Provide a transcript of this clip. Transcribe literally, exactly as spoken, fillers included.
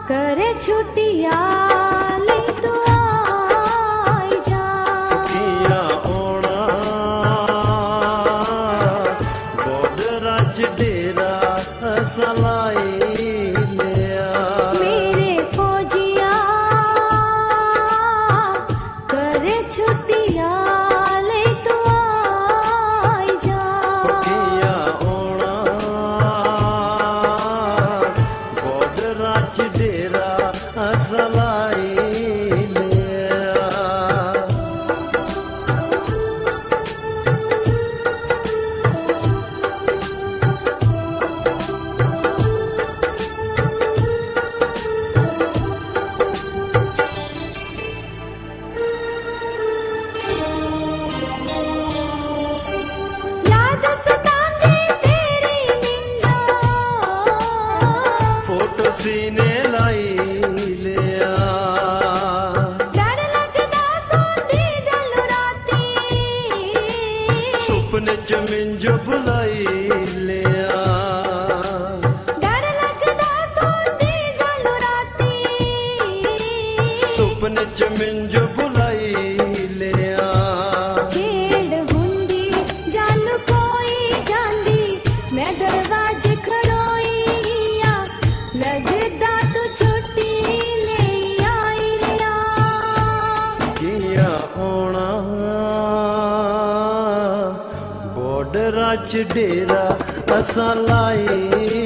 करे छुट्टिया ले तू आई जा किया ओना बॉर्डर च डेरा सलाई सीने लाई लिया डर लगदा सोंदी जलू राती सुपने च मिंजो बुलाई लिया डर लगदा सोंदी जलू राती सुपने च मिंजो बुलाई लिया छेड़ हुंदी जान कोई जांदी मैं दरवाजे खड़ोई लगदा तू छुट्टी ले आई लिया किया ओना बॉर्डर च डेरा असां लाई